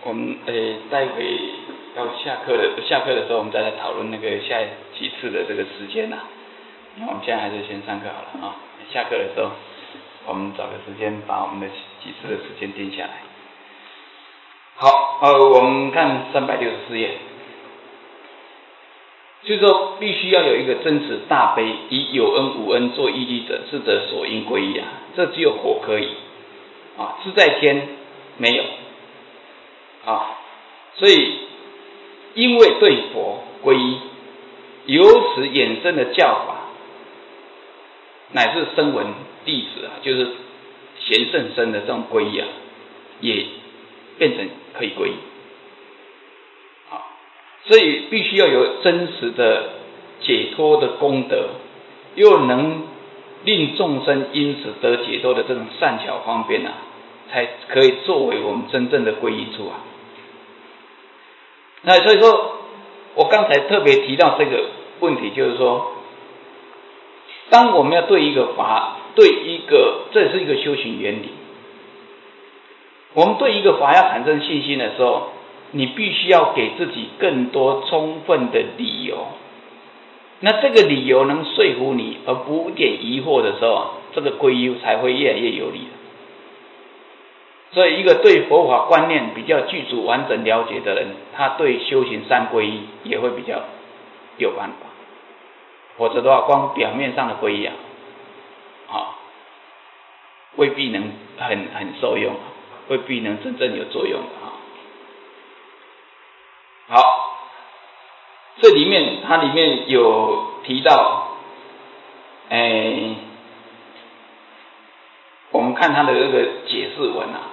我们待会要下课的时候，我们再来讨论那个下几次的这个时间啊。那我们现在还是先上课好了啊。下课的时候，我们找个时间把我们的几次的时间定下来。好，我们看364页，就是说必须要有一个真实大悲，以有恩无恩做依据者，是者所应归依啊。这只有佛可以啊，自在天没有啊。所以因为对佛归依，由此衍生的教法，乃至声闻弟子啊，就是贤圣身的这种归依啊，也变成可以归依。所以必须要有真实的解脱的功德，又能令众生因此得解脱的这种善巧方便啊，才可以作为我们真正的皈依处啊。那所以说我刚才特别提到这个问题，就是说当我们要对一个法，这是一个修行原理，我们对一个法要产生信心的时候，你必须要给自己更多充分的理由，那这个理由能说服你而不一点疑惑的时候，这个皈依才会越来越有力。所以一个对佛法观念比较具足完整了解的人，他对修行三皈依也会比较有办法，否则的话光表面上的皈依未必能很受用，未必能真正有作用好，这里面它里面有提到，我们看它的这个解释文啊，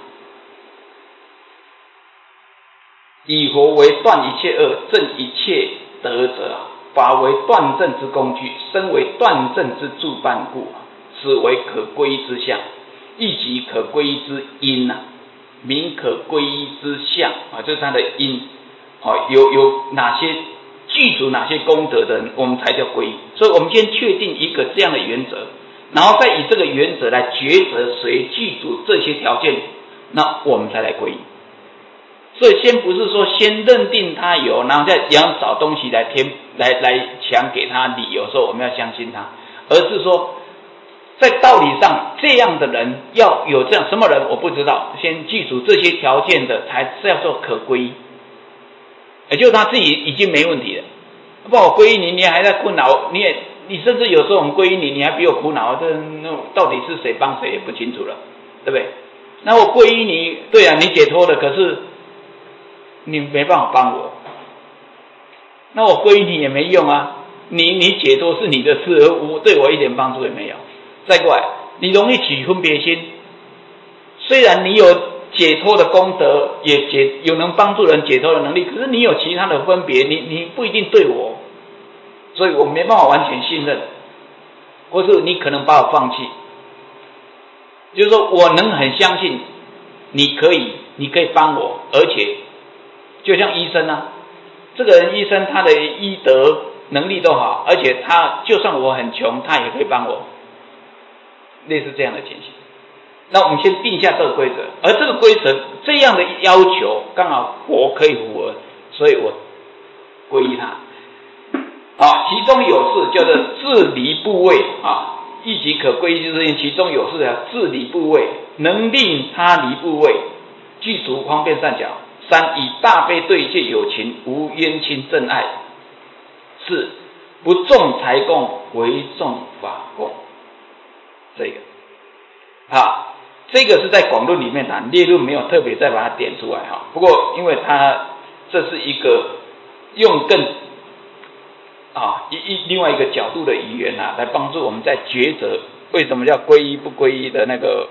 以佛为断一切恶、证一切德者，法为断证之工具，身为断证之助伴故，此为可归依之相，亦即可归依之因啊，名可归依之相啊，这是它的因。有哪些具足哪些功德的人，我们才叫皈依。所以我们先确定一个这样的原则，然后再以这个原则来抉择谁具足这些条件，那我们才来皈依。所以先不是说先认定他有，然后再找东西来强给他理由说我们要相信他，而是说在道理上这样的人要有这样什么人我不知道，先具足这些条件的才叫做可皈依。也就是他自己已经没问题了，不然我皈依你，你还在困扰，你甚至有时候我们皈依你，你还比我苦恼，那到底是谁帮谁也不清楚了，对不对？那我皈依你，对啊，你解脱了，可是你没办法帮我，那我皈依你也没用啊，你解脱是你的事，对我一点帮助也没有。再过来，你容易起分别心，虽然你有解脱的功德，也有能帮助人解脱的能力，可是你有其他的分别，你不一定对我，所以我没办法完全信任，或是你可能把我放弃。就是说我能很相信你可以帮我，而且就像医生啊，这个人医生他的医德能力都好，而且他就算我很穷，他也可以帮我，类似这样的情形。那我们先定下这个规则，而这个规则这样的要求刚好佛可以符合，所以我皈依他。其中有事叫做自离部位啊，亦即可皈依之因，其中有事的自离部位，能令他离部位，具足方便善巧。三，以大悲对一切有情，无冤亲憎爱。四，不重财供，唯重法供。这个是在广论里面列论没有特别再把它点出来不过因为它这是一个用更另外一个角度的语言来帮助我们在抉择为什么叫皈依不皈依的那个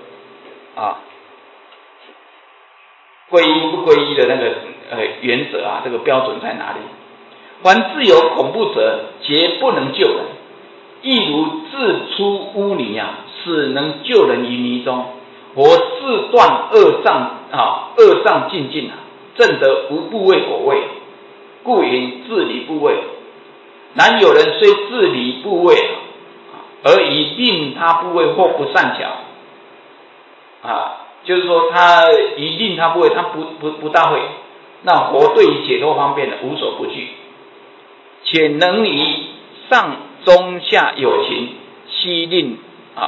皈依不皈依的那个原则这个标准在哪里？凡自有恐怖者，皆不能救人，亦如自出污泥使能救人于泥中。佛自断恶障尽尽证得无部位果位，故云自离部位。然有人虽自离部位，而以令他部位或不善巧就是说他以令他部位他不大会， 那佛对于解脱方便的无所不具，且能于上中下有情悉令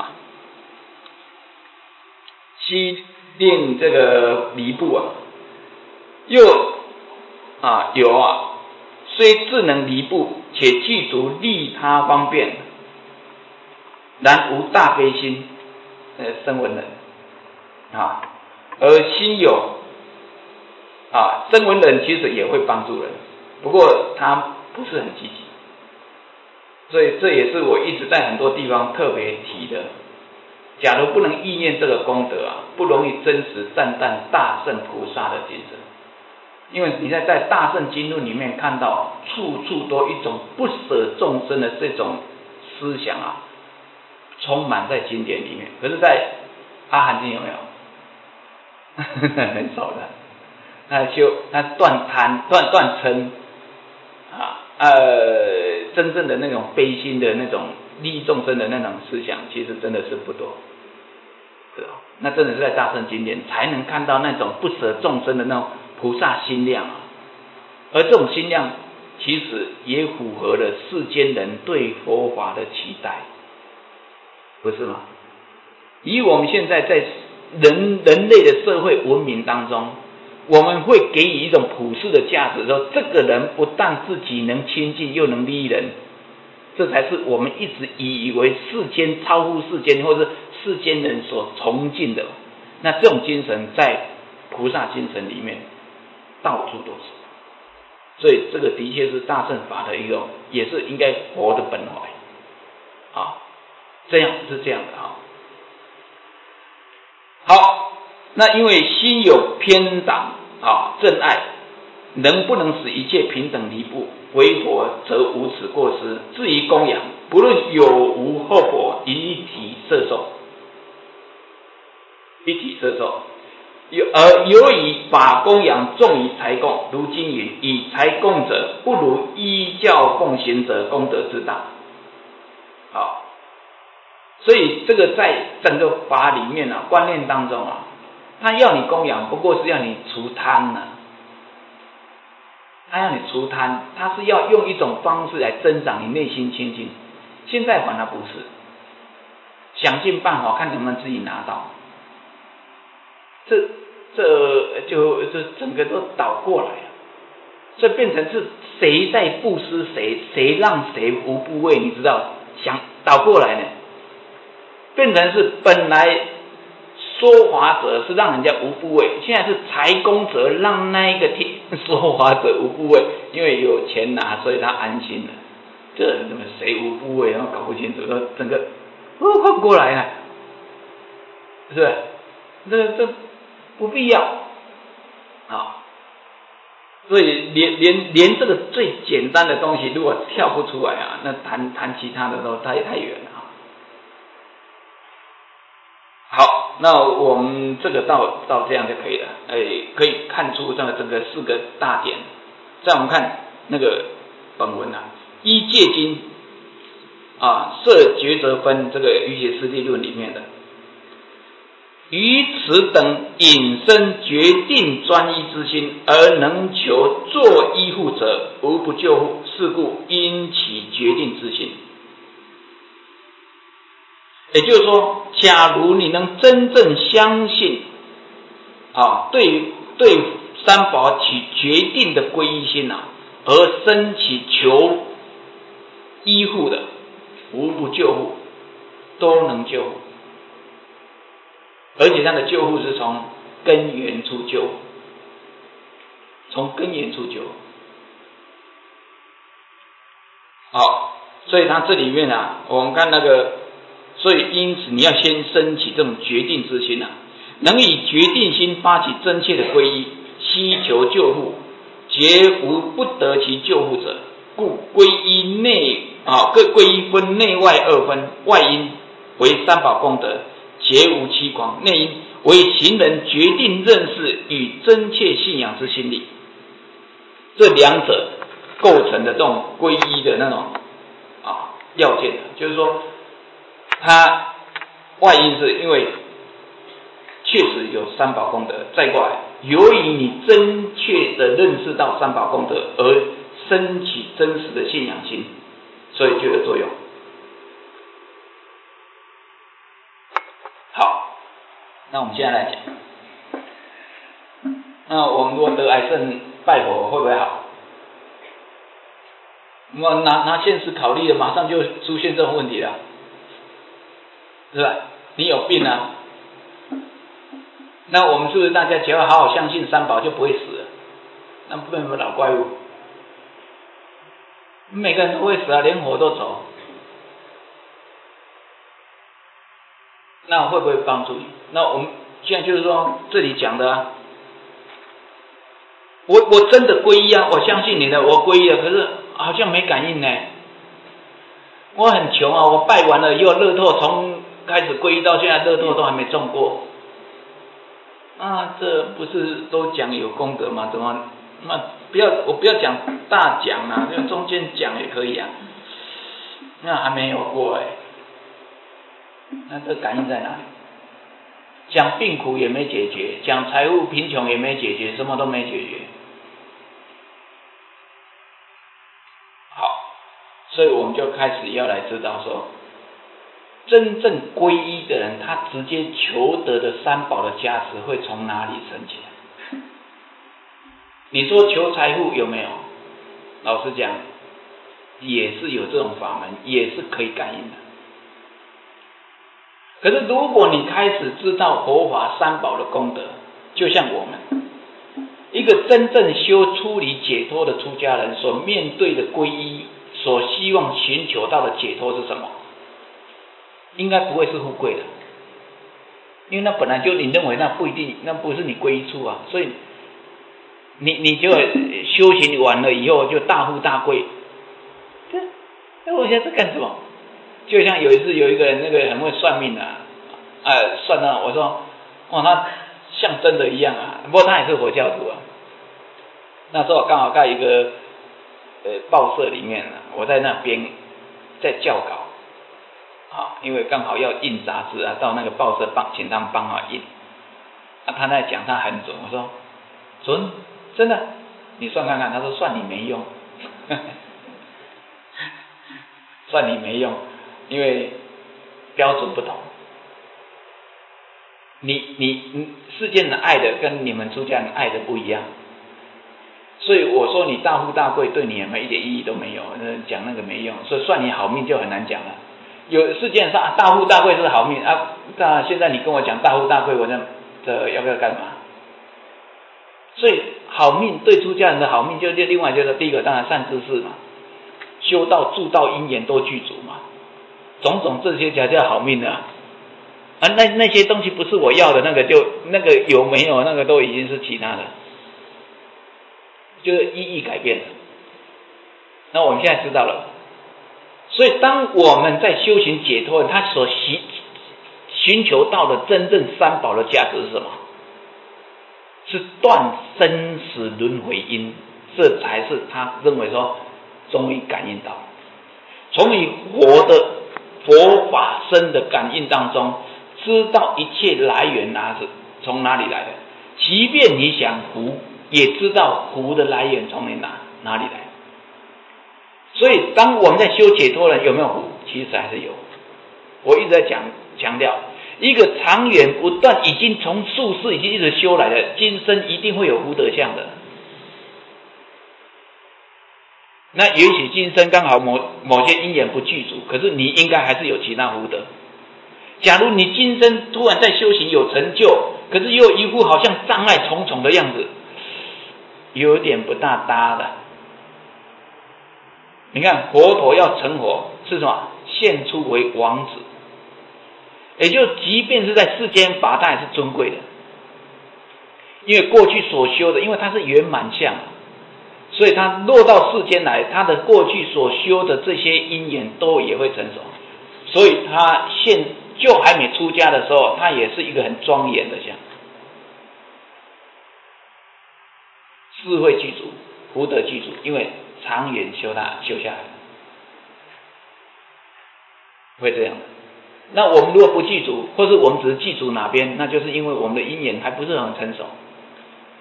这个离部又有虽自能离部，且具足利他方便，然无大悲心，声闻人而心有声闻人其实也会帮助人，不过他不是很积极，所以这也是我一直在很多地方特别提的。假如不能意念这个功德不容易真实赞叹大圣菩萨的精神。因为你在大圣经论里面看到，处处都一种不舍众生的这种思想充满在经典里面。可是，在阿含经有没有？很少的。他断贪、断嗔真正的那种悲心的那种利益众生的那种思想，其实真的是不多。那真的是在大圣经典才能看到那种不舍众生的那种菩萨心量而这种心量其实也符合了世间人对佛法的期待，不是吗？以我们现在在人类的社会文明当中，我们会给予一种普世的价值，说这个人不但自己能亲近，又能利益人，这才是我们一直以为世间超乎世间，或是世间人所崇敬的。那这种精神在菩萨精神里面到处都是，所以这个的确是大乘法的一种，也是应该佛的本怀这样是这样的好，那因为心有偏党正爱，能不能使一切平等离部？为佛则无此过失。至于供养，不论有无后果，一体摄受，而由于把供养重于财供，如经云：以财供者，不如依教奉行者功德之大。所以这个在整个法里面观念当中他要你供养，不过是要你除贪他要你除贪，他是要用一种方式来增长你内心清净。现在反而不是，想尽办法看能不能自己拿到，这整个都倒过来了，这变成是谁在布施谁让谁无部位，你知道？想倒过来呢，变成是本来说法者是让人家无部位，现在是财供者让那一个说法者无部位，因为有钱拿，所以他安心了。这怎么谁无部位，然后搞不清楚，整个换过来了，是不是？这不必要所以连这个最简单的东西，如果跳不出来那谈其他的都太远了好，那我们这个到这样就可以了。可以看出这个四个大点。再我们看那个本文依戒经设抉择分，这个瑜伽师地论里面的，于此等引生决定专一之心，而能求作依护者，无不救护。是故因起决定之心。也就是说，假如你能真正相信对三宝起决定的皈依心而生起求依护的，无不救护，都能救护。而且他的救护是从根源处救，从根源处救。好，所以他这里面我们看那个，所以因此你要先升起这种决定之心能以决定心发起真切的皈依，希求救护，绝无不得其救护者。故皈依皈依分内外二分，外因为三宝功德，皆无欺狂；内因为行人决定认识与真切信仰之心力。这两者构成的这种皈依的那种要件，就是说，它外因是因为确实有三宝功德，再过来由于你正确的认识到三宝功德而升起真实的信仰心，所以就有作用。好，那我们现在来讲，那我们如果得癌症拜佛会不会好？我们拿现实考虑的，马上就出现这种问题了，是吧？你有病啊，那我们是不是大家只要好好相信三宝就不会死了？那不能有老怪物，每个人都会死啊，连火都走，那会不会帮助你？那我们现在就是说这里讲的啊，我真的皈依啊，我相信你的，我皈依了，可是好像没感应呢。我很穷啊，我拜完了以后，乐透从开始皈依到现在，乐透都还没中过。啊，这不是都讲有功德吗？怎么那我不要讲大奖啊，就中间奖也可以啊。那还没有过哎，那这感应在哪里？讲病苦也没解决，讲财务贫穷也没解决，什么都没解决。好，所以我们就开始要来知道说，真正皈依的人，他直接求得的三宝的加持会从哪里升起来？你说求财富有没有？老实讲，也是有这种法门，也是可以感应的。可是如果你开始知道佛法三宝的功德，就像我们一个真正修出离解脱的出家人所面对的皈依，所希望寻求到的解脱是什么？应该不会是富贵的，因为那本来就你认为那不一定，那不是你皈依处啊，所以你就修行完了以后就大富大贵。我现在在干什么？就像有一次有一个人那个很会算命啊，算到我说，哇，他像真的一样啊，不过他也是佛教徒啊。那时候我刚好在一个报社里面啊，我在那边在校稿。好，因为刚好要印杂志啊，到那个报社请他们帮我印。他在讲他很准，我说准，真的，你算看看。他说算你没用，算你没用，因为标准不同。你世间的爱的跟你们出家人爱的不一样，所以我说你大富大贵对你也没一点意义都没有，讲那个没用，所以算你好命就很难讲了。有世界上大富大贵是好命啊，那现在你跟我讲大富大贵，我这要不要干嘛？所以好命对出家人的好命，就另外就是第一个当然善知识嘛，修道助道因缘都具足嘛，种种这些才叫好命啊。那些东西不是我要的，那个有没有那个都已经是其他的，就是意义改变了。那我们现在知道了。所以当我们在修行解脱，他所寻求到的真正三宝的价值是什么？是断生死轮回因，这才是他认为说终于感应到，从你活的佛法身的感应当中，知道一切来源从哪里来的，即便你想福，也知道福的来源从哪里来。所以当我们在修解脱人有没有福？其实还是有。我一直在强调，一个长远不断已经从宿世已经一直修来的，今生一定会有福德相的。那也许今生刚好某些因缘不具足，可是你应该还是有其他福德。假如你今生突然在修行有成就，可是又一副好像障碍重重的样子，有点不大搭的。你看佛陀要成佛是什么？现出为王子，也就即便是在世间法，他也是尊贵的，因为过去所修的，因为他是圆满相，所以他落到世间来，他的过去所修的这些因缘都也会成熟，所以他就还没出家的时候，他也是一个很庄严的相，智慧具足，福德具足，因为长远修下来，会这样的。那我们如果不记住，或是我们只是记住哪边，那就是因为我们的因缘还不是很成熟。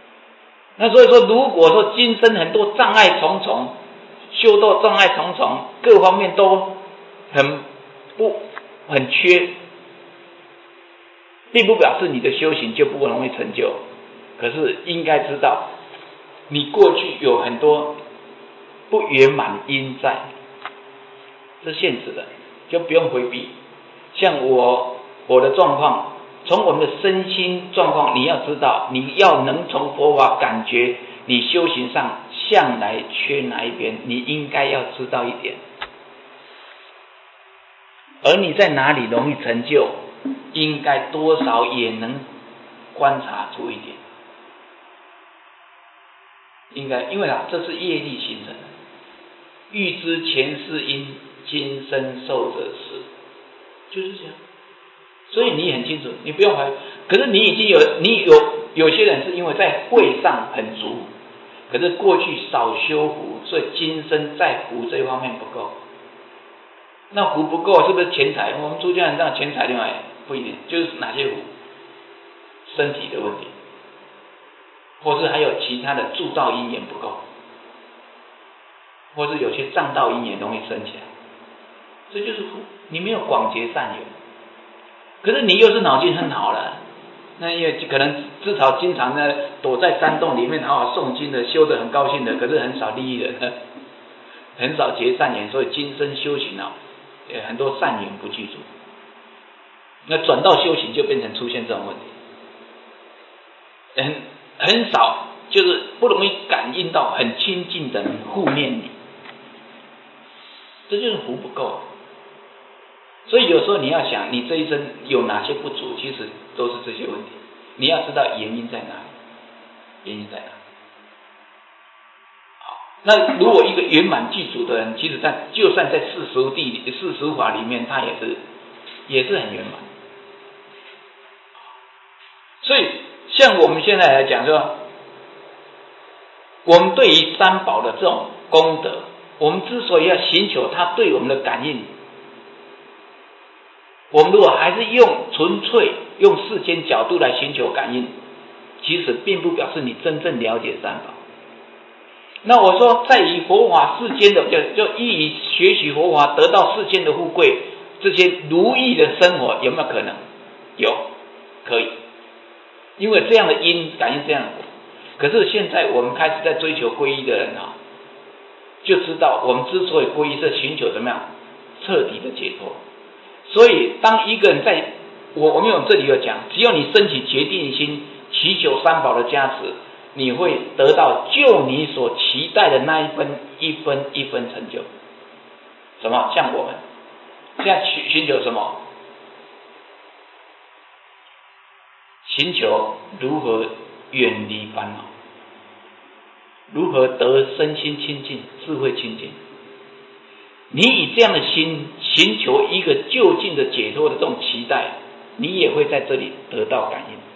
那所以说，如果说今生很多障碍重重，修道障碍重重，各方面都很缺，并不表示你的修行就不容易成就。可是应该知道，你过去有很多不圆满因在，是现实的，就不用回避。像我的状况，从我们的身心状况，你要知道，你要能从佛法感觉你修行上向来缺哪一边，你应该要知道一点。而你在哪里容易成就，应该多少也能观察出一点。应该，因为这是业力形成的。欲知前世因，今生受者是，就是这样。所以你很清楚，你不用怀疑。可是你已经有些人是因为在慧上很足，可是过去少修福，所以今生在福这一方面不够。那福不够，是不是钱财？我们出家人这样钱财另外不一定，就是哪些福？身体的问题，或是还有其他的助道因缘不够，或是有些障道因缘容易生起来，这就是福。你没有广结善缘，可是你又是脑筋很好了，那因为可能至少经常呢躲在山洞里面好好诵经的，修得很高兴的，可是很少利益的，很少结善缘，所以今生修行很多善缘不具足，那转到修行就变成出现这种问题，很少，就是不容易感应到很亲近的人护念你，这就是福不够。所以有时候你要想，你这一生有哪些不足，其实都是这些问题，你要知道原因在哪里，原因在哪里。那如果一个圆满具足的人，其实就算在世俗法里面，他也是很圆满。所以像我们现在来讲说，我们对于三宝的这种功德，我们之所以要寻求他对我们的感应，我们如果还是纯粹用世间角度来寻求感应，其实并不表示你真正了解三宝。那我说，在于佛法世间的，就依于学习佛法得到世间的富贵，这些如意的生活有没有可能？有，可以，因为这样的因感应这样的果。可是现在我们开始在追求皈依的人就知道我们之所以皈依是寻求怎么样彻底的解脱。所以当一个人在我们这里有讲，只要你升起决定心，祈求三宝的加持，你会得到就你所期待的那一分成就。什么？像我们现在寻求什么？寻求如何远离烦恼，如何得身心清净、智慧清净。你以这样的心寻求一个就近的解脱的这种期待，你也会在这里得到感应。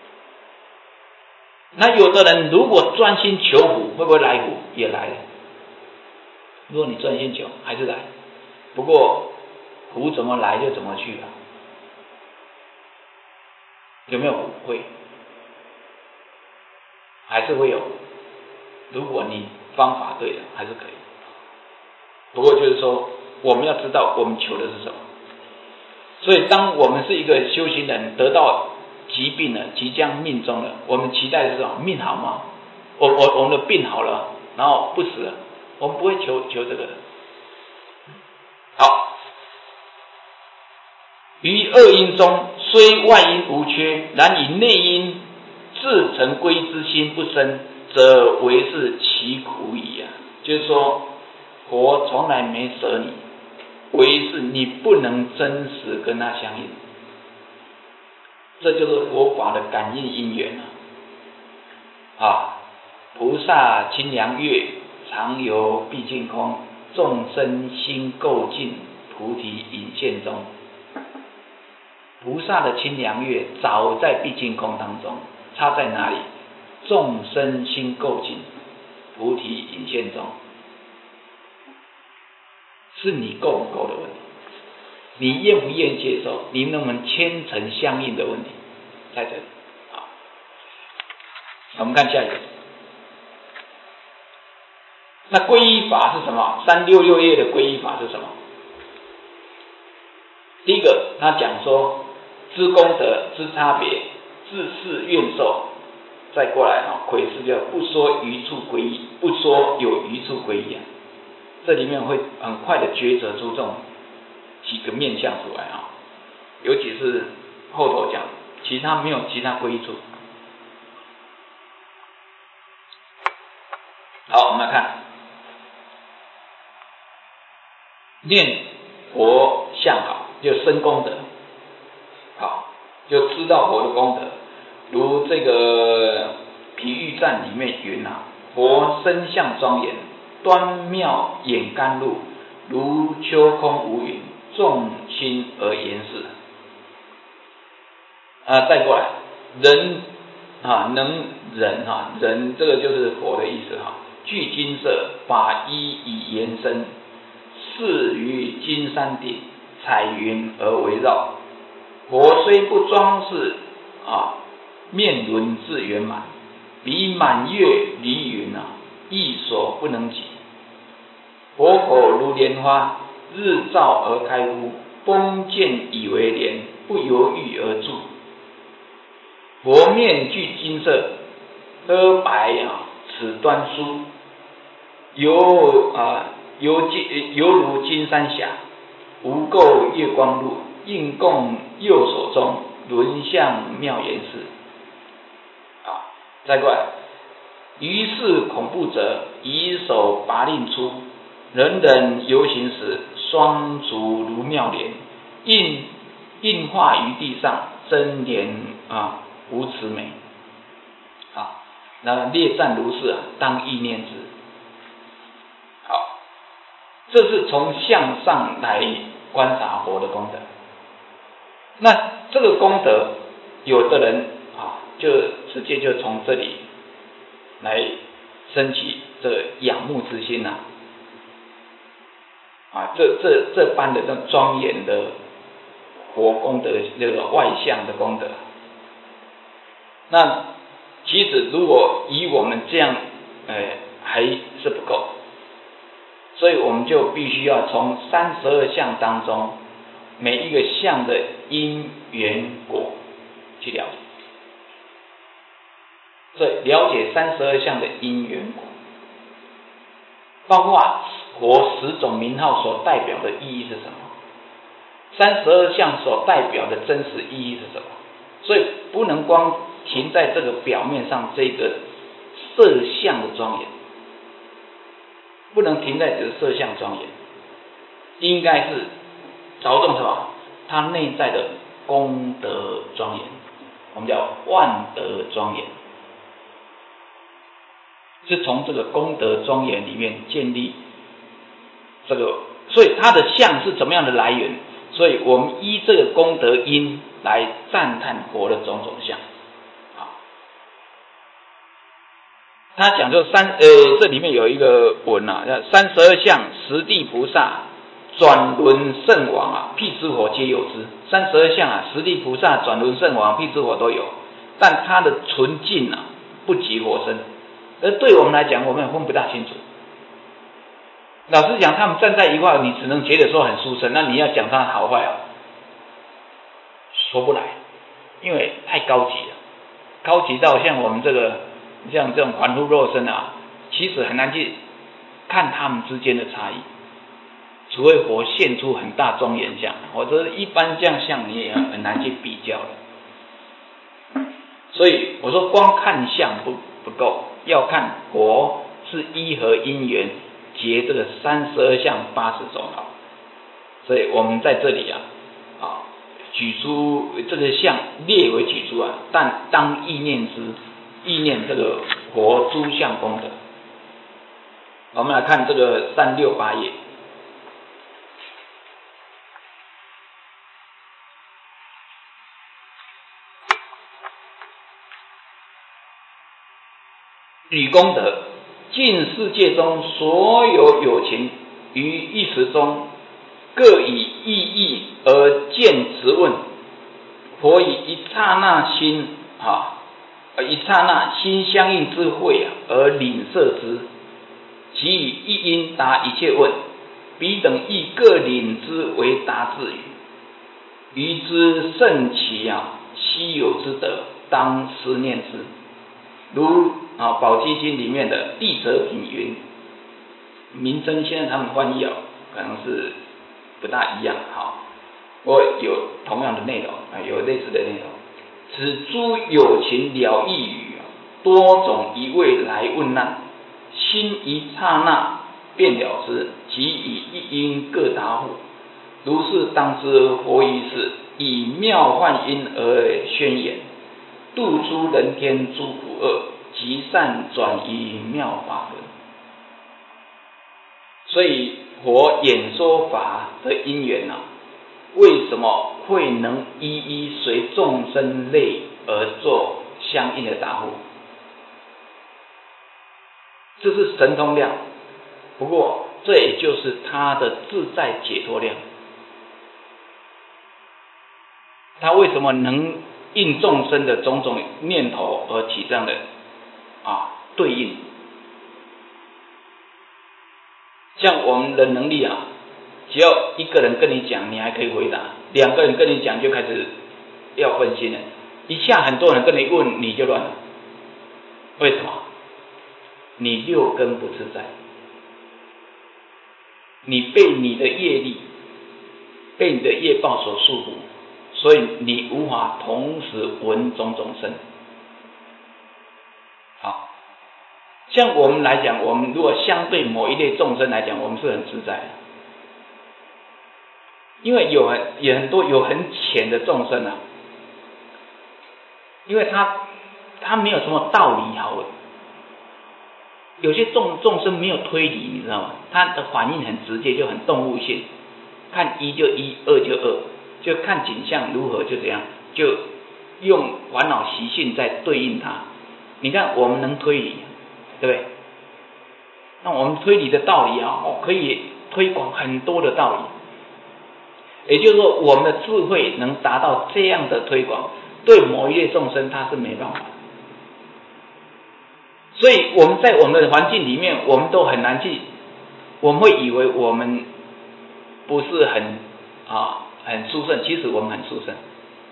那有的人如果专心求福，会不会来福？也来了。如果你专心求，还是来。不过福怎么来就怎么去了。有没有福？会，还是会有。如果你方法对了，还是可以。不过就是说，我们要知道我们求的是什么。所以当我们是一个修行人，得到疾病了，即将命终了，我们期待的是什么？命好吗？我们的病好了，然后不死了，我们不会求这个的。好，于恶因中，虽外因无缺，然以内因自成归之心不生，则为是其苦矣啊！就是说，佛从来没舍你，唯是你不能真实跟他相应，这就是佛法的感应因缘菩萨清凉月，常游毕竟空，众生心垢尽，菩提隐现中。菩萨的清凉月早在毕竟空当中，差在哪里？众生心垢尽，菩提隐现中。是你够不够的问题，你愿不愿意接受，你能不能虔诚相应的问题，在这里。好，我们看下一个。 那皈依法是什么？366页的皈依法是什么？第一个，他讲说知功德、知差别、自是愿受，再过来魁是叫不说余处皈依，不说有余处皈依这里面会很快的抉择出这种几个面向出来尤其是后头讲，其他没有其他皈依处。好，我们来看念佛相好，就生功德，好，就知道佛的功德。如这个譬喻赞里面云佛身相庄严，端妙眼甘露，如秋空无云，众心而言事。再过来，人能忍人这个就是佛的意思具金色，法衣以延伸，饰于金山顶，彩云而围绕。佛虽不装饰面轮自圆满，比满月离云亦所不能及。佛口如莲花，日照而开敷，风见以为莲，不犹豫而住。佛面具金色，阿白此端殊，犹如金山霞，无垢月光露，应供右手中，轮相妙严饰。再过来，于是恐怖者，以手拔令出，人人游行时，双足如妙莲，印画于地上，真莲无此美。那列赞如是当意念之。好，这是从相上来观察佛的功德。那这个功德，有的人就直接就从这里来升起这个仰慕之心这般的这种庄严的佛功德，这个外相的功德。那其实如果以我们这样还是不够，所以我们就必须要从32相当中每一个相的因缘果去了解。所以了解32相的因缘果，包括佛10种名号所代表的意义是什么，32相所代表的真实意义是什么。所以不能光停在这个表面上这个色相的庄严，不能停在这个色相庄严，应该是着重什么？它内在的功德庄严，我们叫万德庄严，是从这个功德庄严里面建立这个，所以它的相是怎么样的来源？所以我们依这个功德因来赞叹佛的种种相。他讲就这里面有一个文叫32相，十地菩萨转轮圣王辟支佛皆有之。32相十地菩萨、转轮圣王、辟支佛都有，但它的纯净不及佛身。而对我们来讲，我们也分不大清楚。老实讲，他们站在一块，你只能觉得说很殊胜，那你要讲他好坏说不来，因为太高级了，高级到像我们像这种凡夫肉身其实很难去看他们之间的差异，除非佛现出很大庄严相，或者一般这样相你也很难去比较的。所以我说光看相不够，要看佛是依何因缘结这个32相80种所以我们在这里举出这个相列为举出但当意念之，意念这个佛诸相功德。我们来看这个368页，与功德，尽世界中所有有情于一时中，各以意义而见质问，佛以一刹那心一刹那心相应之慧而领摄之， 其以一因答一切问，彼等亦各领之为答自语。余之甚奇稀有之德，当思念之。如宝积经里面的地泽品云，名称现在他们翻译可能是不大一样，我有同样的内容有类似的内容。此诸有情了义语，多种一味来问难，心一刹那便了之，即以一因各答复。如是当知佛于是以妙幻音而宣言，度诸人天诸苦厄，即善转于妙法轮。所以佛演说法的因缘为什么会能一一随众生类而做相应的答复？这是神通量，不过这也就是他的自在解脱量。他为什么能应众生的种种念头而起这样的对应？像我们的能力只要一个人跟你讲，你还可以回答；两个人跟你讲，就开始要分心了。一下很多人跟你问，你就乱了。为什么？你六根不自在，你被你的业力、被你的业报所束缚，所以你无法同时闻种种声。像我们来讲，我们如果相对某一类众生来讲，我们是很自在的，因为有很多有很浅的众生因为他没有什么道理有些众生没有推理，你知道吗？他的反应很直接，就很动物性，看一就一，二就二，就看景象如何就怎样，就用烦恼习性在对应它。你看我们能推理，对不对？那我们推理的道理可以推广很多的道理，也就是说我们的智慧能达到这样的推广，对某一类众生他是没办法。所以我们在我们的环境里面，我们都很难去，我们会以为我们不是很殊胜，其实我们很殊胜。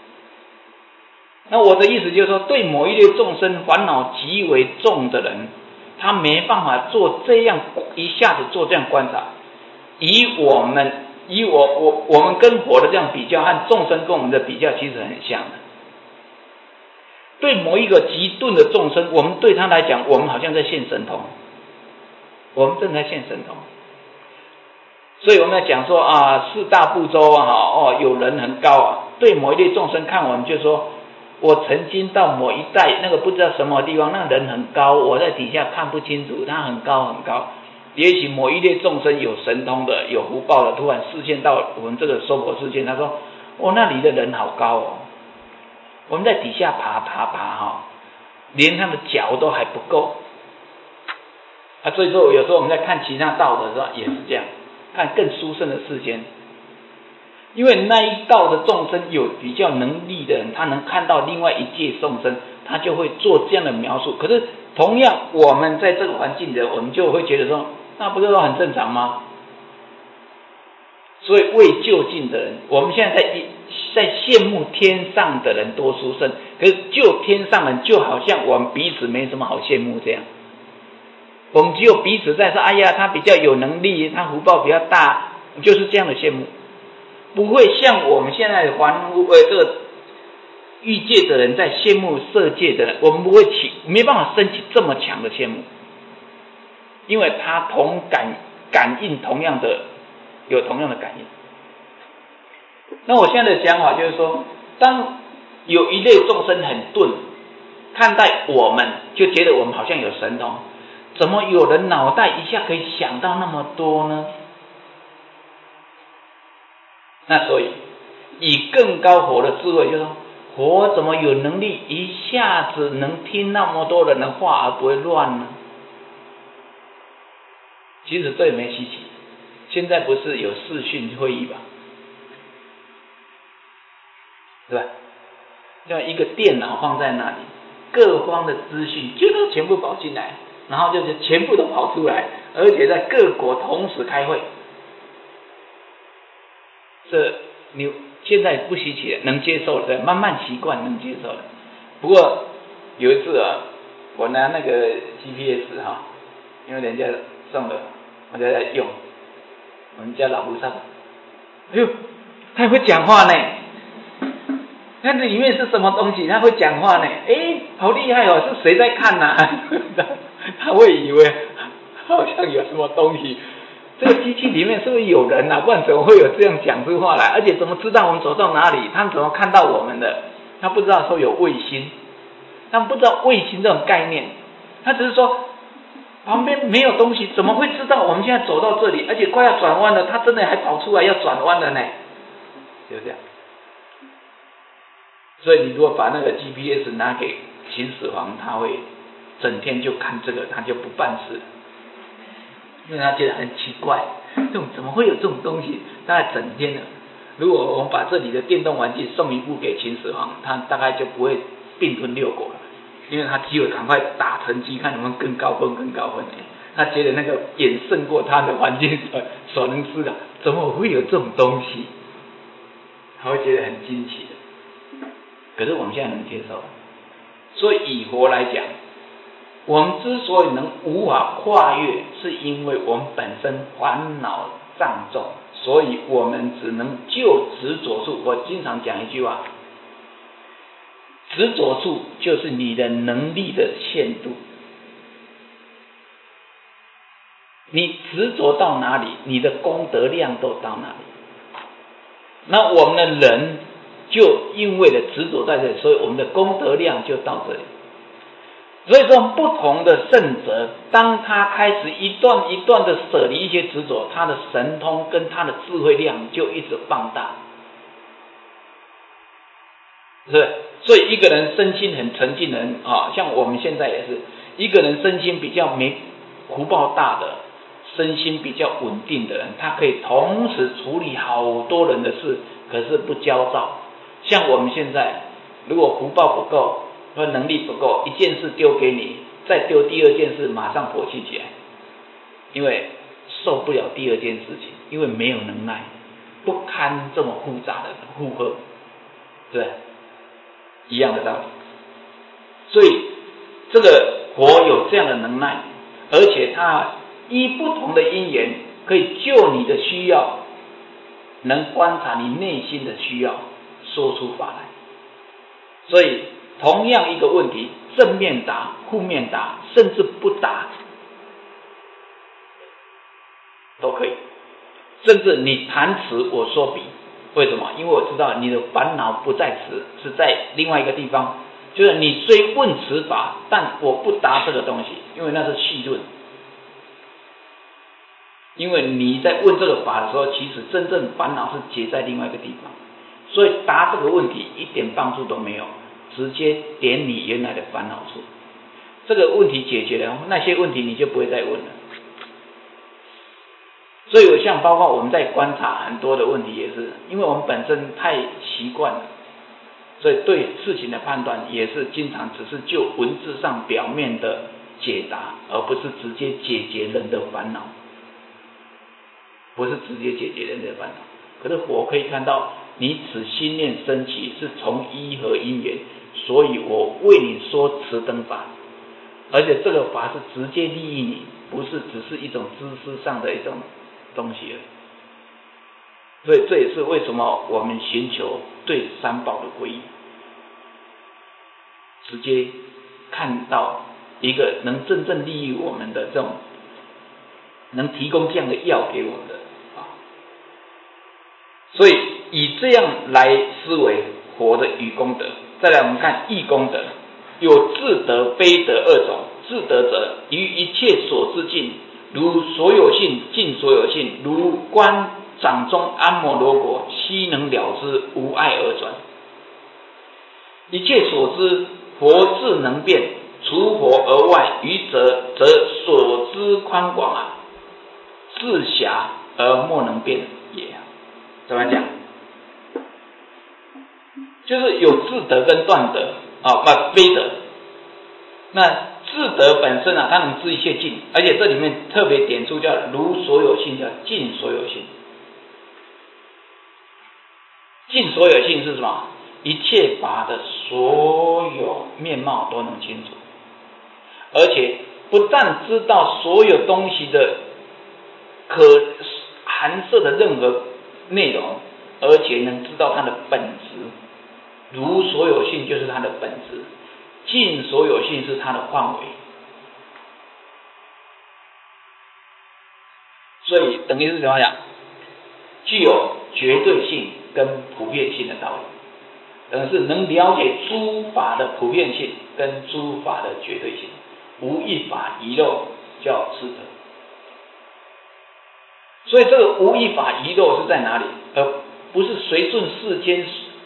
那我的意思就是说，对某一类众生烦恼极为重的人，他没办法做这样一下子做这样观察。我们跟佛的这样比较，和众生跟我们的比较其实很像的。对某一个极顿的众生，我们对他来讲，我们好像在现神通，我们正在现神通。所以我们在讲说四大部洲有人很高对某一类众生看我们就说，我曾经到某一带那个不知道什么地方，那个人很高，我在底下看不清楚，他很高很高。也许某一类众生有神通的、有福报的，突然视线到我们这个娑婆世界，他说那里的人好高我们在底下爬连他的脚都还不够所以说有时候我们在看其他道的时候也是这样，看更殊胜的世间，因为那一道的众生有比较能力的人，他能看到另外一界众生，他就会做这样的描述。可是同样我们在这个环境的人，我们就会觉得说，那不是都很正常吗？所以未就近的人，我们现在在羡慕天上的人多殊胜，可是就天上人就好像我们彼此没什么好羡慕这样，我们只有彼此在说，哎呀他比较有能力，他福报比较大，就是这样的羡慕，不会像我们现在这个欲界的人在羡慕色界的人，我们不会没办法升起这么强的羡慕，因为他感应有同样的感应。那我现在的讲法就是说，当有一类众生很钝，看待我们就觉得我们好像有神通，怎么有人脑袋一下可以想到那么多呢？那所以以更高佛的智慧，就是说佛怎么有能力一下子能听那么多人的话而不会乱呢？其实这也没稀奇，现在不是有视讯会议吧，对吧？像一个电脑放在那里，各方的资讯就都全部跑进来，然后就是全部都跑出来， 而且在各国同时开会，这你现在不稀奇了，能接受了，慢慢习惯能接受了。不过有一次啊，我拿那个 GPS 因为人家送的，我就在用。我们家老菩萨，哎呦，他会讲话呢。那里面是什么东西？他会讲话呢？哎，好厉害哦！是谁在看呢？他会以为好像有什么东西。这个机器里面是不是有人啊？不然怎么会有这样讲出话来？而且怎么知道我们走到哪里？他们怎么看到我们的？他不知道说有卫星，他们不知道卫星这种概念，他只是说旁边没有东西，怎么会知道我们现在走到这里，而且快要转弯了？他真的还跑出来要转弯了呢，就这样。所以你如果把那个 GPS 拿给秦始皇，他会整天就看这个，他就不办事，因为他觉得很奇怪，这种怎么会有这种东西？大概整天的。如果我们把这里的电动玩具送一部给秦始皇，他大概就不会并吞六国了，因为他只有赶快打成绩，看能不能更高分。他觉得那个远胜过他的环境所能思考，怎么会有这种东西？他会觉得很惊奇的。可是我们现在能接受，所以以佛来讲，我们之所以能无法跨越，是因为我们本身烦恼障重，所以我们只能就执着处。我经常讲一句话，执着处就是你的能力的限度，你执着到哪里，你的功德量都到哪里。那我们的人就因为了执着在这里，所以我们的功德量就到这里。所以说不同的圣者，当他开始一段一段的舍离一些执着，他的神通跟他的智慧量就一直放大，是不是？所以一个人身心很沉静的人像我们现在也是，一个人身心比较没福报大的，身心比较稳定的人，他可以同时处理好多人的事，可是不焦躁。像我们现在如果福报不够或能力不够，一件事丢给你，再丢第二件事，马上火气起来，因为受不了第二件事情，因为没有能耐，不堪这么复杂的负荷，对，一样的道理。所以这个佛有这样的能耐，而且他依不同的因缘，可以就你的需要，能观察你内心的需要，说出法来。所以同样一个问题，正面答、负面答，甚至不答都可以。甚至你谈此我说彼，为什么？因为我知道你的烦恼不在此，是在另外一个地方。就是你虽问此法，但我不答这个东西，因为那是细论。因为你在问这个法的时候，其实真正烦恼是结在另外一个地方，所以答这个问题一点帮助都没有，直接点你原来的烦恼处。这个问题解决了，那些问题你就不会再问了。所以我像包括我们在观察很多的问题，也是因为我们本身太习惯了，所以对事情的判断也是经常只是就文字上表面的解答，而不是直接解决人的烦恼，不是直接解决人的烦恼。可是我可以看到你此心念升起是从依和因缘，所以我为你说此等法，而且这个法是直接利益你，不是只是一种知识上的一种东西而已。所以这也是为什么我们寻求对三宝的皈依，直接看到一个能真正利益我们的这种，能提供这样的药给我们的所以以这样来思维佛的与功德。再来我们看义功德，有自得非得二种。自得者，于一切所知境，如所有性尽所有性，如观掌中阿摩罗果，悉能了知，无碍而转。一切所知，佛智能变，除佛而外，余则所知宽广自狭而莫能变也。怎么讲？就是有自得跟断得非得。那自智德本身啊，它能知一切境，而且这里面特别点出叫如所有性，叫尽所有性。尽所有性是什么？一切法的所有面貌都能清楚，而且不但知道所有东西的可含摄的任何内容，而且能知道它的本质。如所有性就是它的本质，尽所有性是它的范围。所以等于是怎么讲？具有绝对性跟普遍性的道理，等于是能了解诸法的普遍性跟诸法的绝对性，无一法遗漏，叫智德。所以这个无一法遗漏是在哪里？而不是随顺世间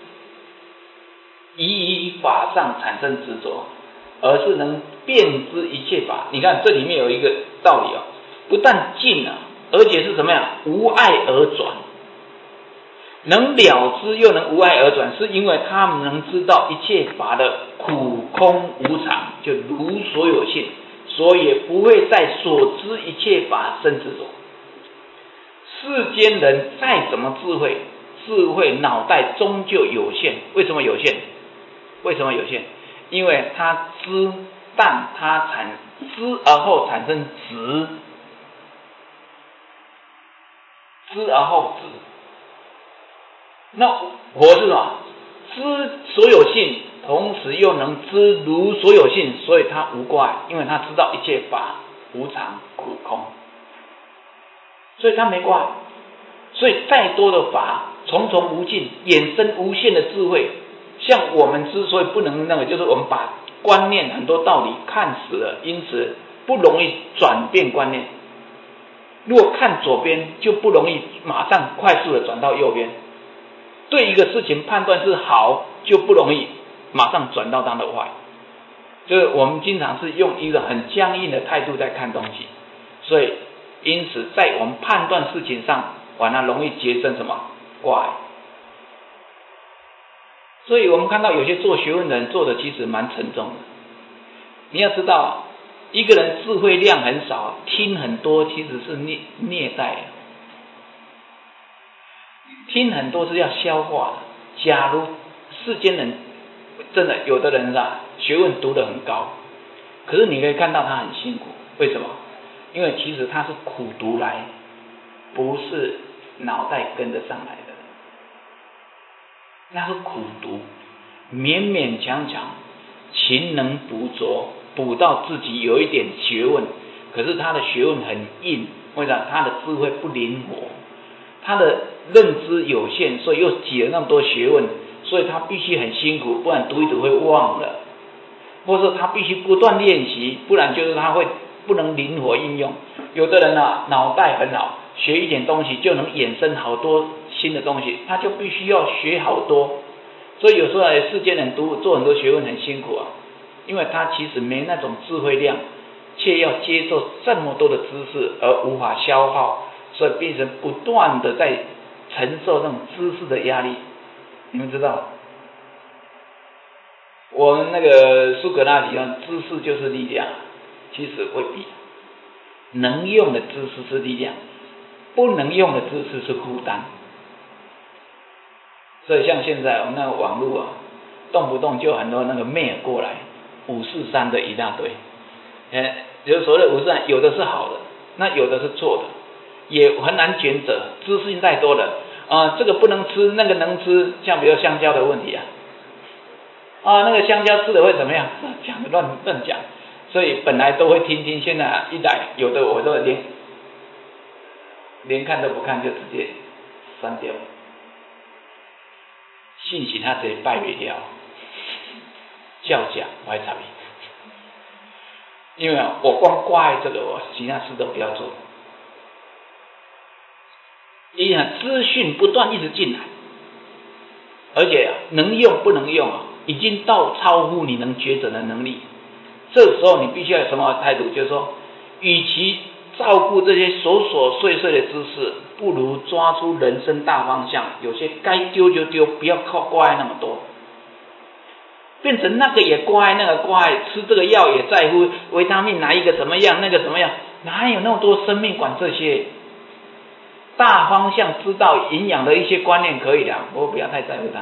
一法上产生执着，而是能辨知一切法。你看这里面有一个道理不但尽啊，而且是怎么样？无碍而转。能了知又能无碍而转，是因为他们能知道一切法的苦空无常，就如所有性，所以不会在所知一切法生执着。世间人再怎么智慧，智慧脑袋终究有限。为什么有限？为什么有限？因为他知，但他知而后产生执，知而后执。那我是什么？知所有性，同时又能知如所有性，所以他无挂碍，因为他知道一切法无常苦空，所以他没挂碍。所以再多的法重重无尽，衍生无限的智慧。像我们之所以不能那个，就是我们把观念很多道理看死了，因此不容易转变观念。如果看左边，就不容易马上快速的转到右边。对一个事情判断是好，就不容易马上转到它的坏。就是我们经常是用一个很僵硬的态度在看东西，所以因此在我们判断事情上，反而容易结生什么挂碍。所以我们看到有些做学问的人做的其实蛮沉重的。你要知道，一个人智慧量很少，听很多其实是虐待。听很多是要消化的。假如世间人真的有的人学问读得很高，可是你可以看到他很辛苦。为什么？因为其实他是苦读来，不是脑袋跟得上来的。那是苦读，勉勉强强，勤能补拙，补到自己有一点学问，可是他的学问很硬。为啥？他的智慧不灵活，他的认知有限，所以又挤了那么多学问，所以他必须很辛苦，不然读一读会忘了，或者他必须不断练习，不然就是他会不能灵活应用。有的人脑袋很好，学一点东西就能衍生好多新的东西，他就必须要学好多。所以有时候世间人做很多学问很辛苦因为他其实没那种智慧量，却要接受这么多的知识而无法消耗，所以变成不断的在承受那种知识的压力。你们知道，我们那个苏格拉底说知识就是力量，其实未必。能用的知识是力量，不能用的知识是负担。所以像现在我们那个网络动不动就很多那个mail过来543的一大堆。就是所谓的543，有的是好的，那有的是错的，也很难抉择，资讯太多了这个不能吃，那个能吃，像比如香蕉的问题那个香蕉吃的会怎么样？讲的乱讲，所以本来都会听，现在一来有的我都连看都不看就直接删掉，信息他直接拜不掉，叫价我还差别。因为我光挂碍这个，我其他事都不要做。因为资讯不断一直进来，而且能用不能用已经到超乎你能抉择的能力。这时候你必须要有什么态度？就是说，与其照顾这些琐琐碎碎的知识，不如抓出人生大方向。有些该丢就丢，不要靠挂碍那么多。 变成那个也乖，那个乖，吃这个药也在乎维他命哪一个怎么样，那个怎么样，哪有那么多生命管这些？大方向知道营养的一些观念可以的，不要太在乎它，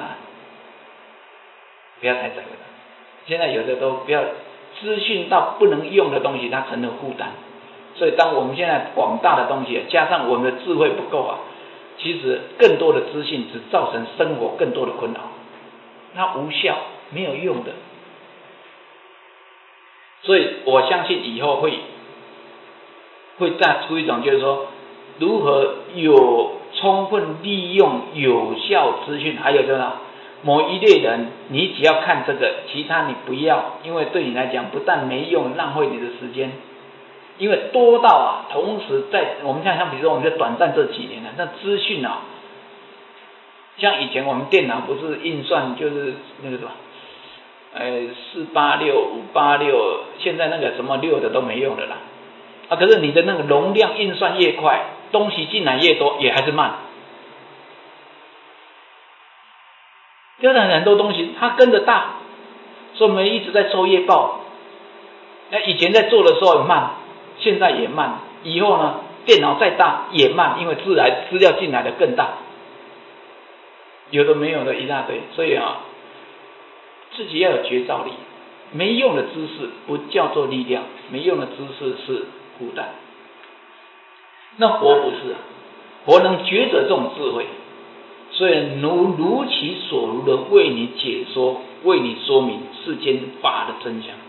不要太在乎它。现在有的都不要资讯到不能用的东西，它成了负担。所以当我们现在广大的东西加上我们的智慧不够啊，其实更多的资讯只造成生活更多的困扰，它无效没有用的。所以我相信以后会再出一种，就是说如何有充分利用有效资讯，还有就是某一类人，你只要看这个，其他你不要，因为对你来讲不但没用，浪费你的时间。因为多到啊，同时在我们像比如说我们在短暂这几年那资讯啊，像以前我们电脑不是运算就是那个什么486、586，现在那个什么6的都没用的啦。可是你的那个容量运算越快，东西进来越多，也还是慢。就是很多东西它跟着大，所以我们一直在做业报。以前在做的时候很慢，现在也慢，以后呢电脑再大也慢，因为资料进来的更大，有的没有的一大堆。所以自己要有觉照力，没用的知识不叫做力量，没用的知识是负担。那佛不是佛能觉得这种智慧，所以如其所如的为你解说，为你说明世间法的真相。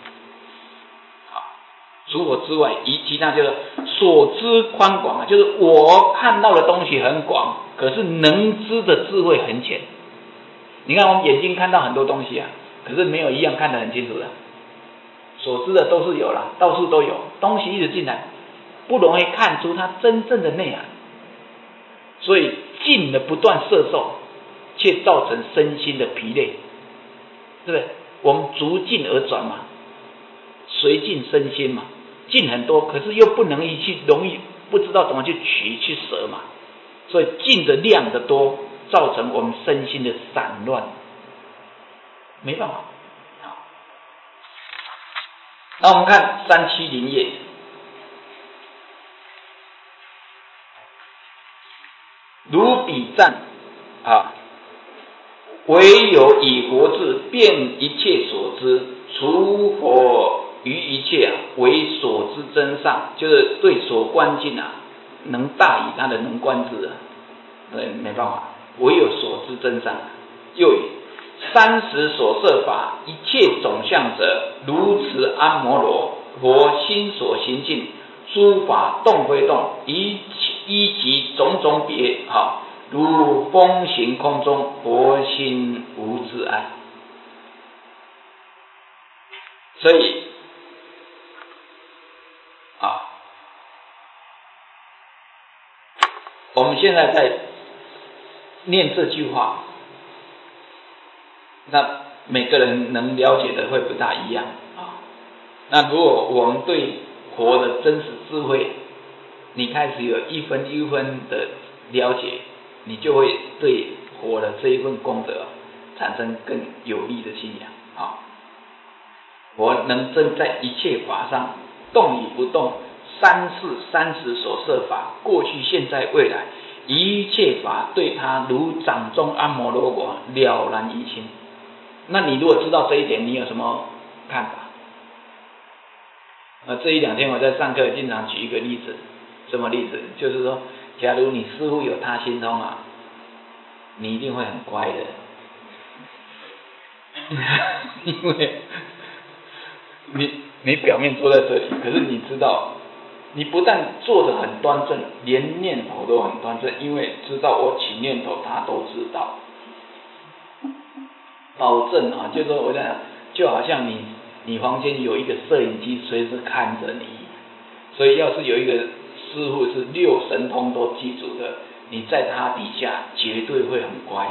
除我之外，其他就是所知宽广，就是我看到的东西很广，可是能知的智慧很浅。你看我们眼睛看到很多东西啊，可是没有一样看得很清楚的。所知的都是有啦，到处都有，东西一直进来，不容易看出它真正的内涵。所以进的不断摄受，却造成身心的疲累，对不对？我们逐进而转嘛，随进身心嘛，进很多，可是又不能容易不知道怎么去取去舍嘛，所以进的量的多，造成我们身心的散乱，没办法。那我们看370页，如彼赞唯有以佛智遍一切所知，除佛于一切为所知真上，就是对所观境能大于他的能观智没办法，唯有所知真上。又以30所摄法一切总相者，如此阿摩罗佛心所行境，诸法动非动，依其种种别如风行空中，佛心无自碍。所以我们现在在念这句话，那每个人能了解的会不大一样那如果我们对佛的真实智慧，你开始有一分一分的了解，你就会对佛的这一份功德产生更有力的信仰佛能真在一切法上动与不动，30所摄法，过去现在未来一切法对他如掌中阿摩罗果，了然于心。那你如果知道这一点，你有什么看法？这一两天我在上课经常举一个例子，什么例子？就是说，假如你师父有他心通你一定会很乖的，因为你表面坐在这里，可是你知道，你不但坐得很端正，连念头都很端正，因为知道我起念头，他都知道，保证就是说我讲，就好像你房间有一个摄影机随时看着你，所以要是有一个师父是6神通都记住的，你在他底下绝对会很乖，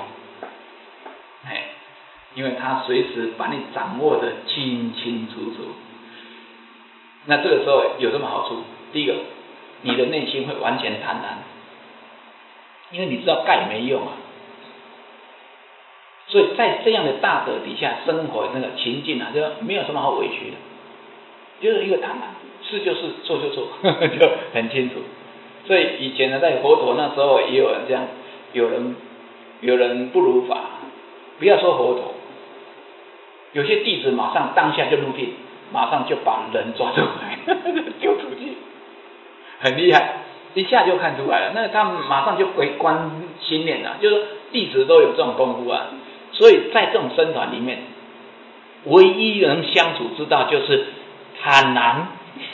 因为他随时把你掌握的清清楚楚。那这个时候有什么好处？第一个，你的内心会完全坦然，因为你知道盖没用所以在这样的大德底下生活那个情境啊，就没有什么好委屈的，就是一个坦然，是就是，错就错，就很清楚。所以以前呢，在佛陀那时候也有人这样，有人不如法，不要说佛陀，有些弟子马上当下就入定，马上就把人抓出来丢出去，很厉害，一下就看出来了。那他们马上就回观心念了，就是弟子都有这种功夫啊。所以在这种僧团里面，唯一能相处之道就是坦然，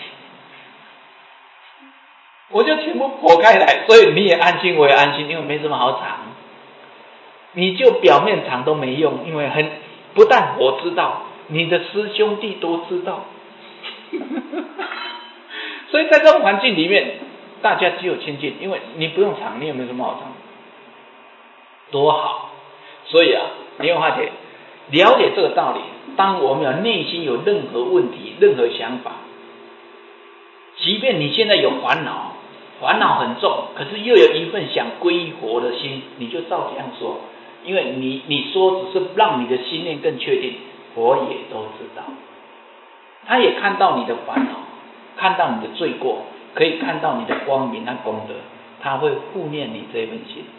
我就全部剖开来，所以你也安心，我也安心，因为没什么好藏。你就表面藏都没用，因为不但我知道，你的师兄弟都知道。所以在这种环境里面，大家只有亲近，因为你不用藏，你有没有什么好藏？多好！所以啊，你会发现，了解这个道理，当我们有内心有任何问题、任何想法，即便你现在有烦恼很重，可是又有一份想皈依佛的心，你就照这样说，因为你说只是让你的心念更确定，佛也都知道，他也看到你的烦恼，看到你的罪过，可以看到你的光明和功德，他会护念你这份心，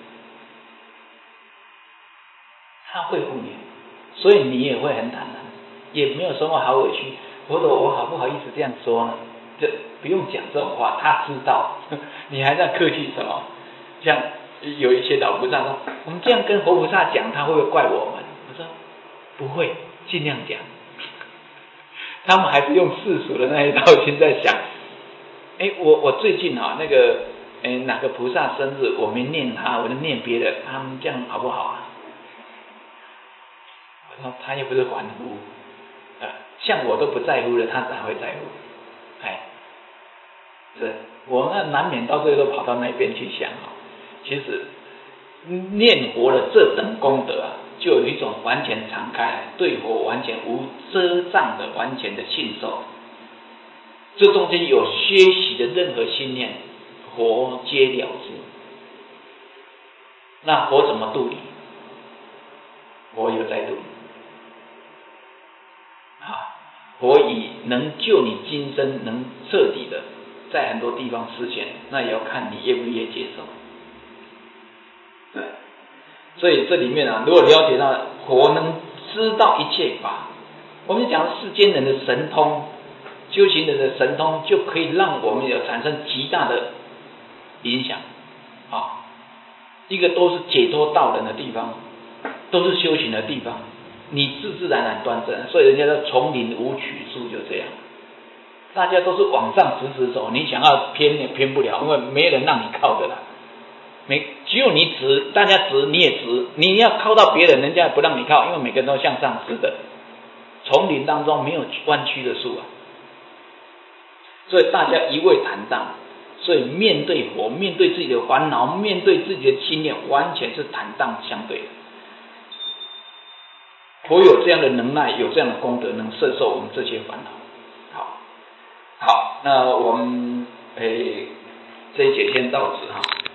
他会护念，所以你也会很坦然，也没有什么好委屈。佛陀，我好不好意思这样说呢？就不用讲这种话，他知道，你还在客气什么？像有一些老菩萨说，我们这样跟活菩萨讲，他会不会怪我们？我说不会，尽量讲。他们还是用世俗的那一套心在想。我最近那个哪个菩萨生日，我没念他，我就念别的，他们这样好不好啊？我说他又不是凡夫，像我都不在乎的，他哪会在乎？是我那难免到最后都跑到那边去想其实念佛的这等功德啊，就有一种完全敞开，对佛完全无遮障的完全的信受。这中间有些许的任何心念，佛皆了知。那佛怎么度你？佛有在度你。佛以能救你今生，能彻底的在很多地方实现，那也要看你愿不愿意接受。所以这里面如果了解到佛能知道一切法，我们讲世间人的神通，修行人的神通，就可以让我们有产生极大的影响。一个都是解脱道人的地方，都是修行的地方，你自自然然端正。所以人家说丛林无曲树，就这样，大家都是往上直直走，你想要偏也偏不了，因为没人让你靠的啦。只有你直，大家直你也直，你要靠到别人，人家也不让你靠，因为每个人都向上直的。丛林当中没有弯曲的树所以大家一味坦荡，所以面对佛，面对自己的烦恼，面对自己的心念，完全是坦荡相对的。佛有这样的能耐，有这样的功德，能摄受我们这些烦恼。好，那我们这一节先到此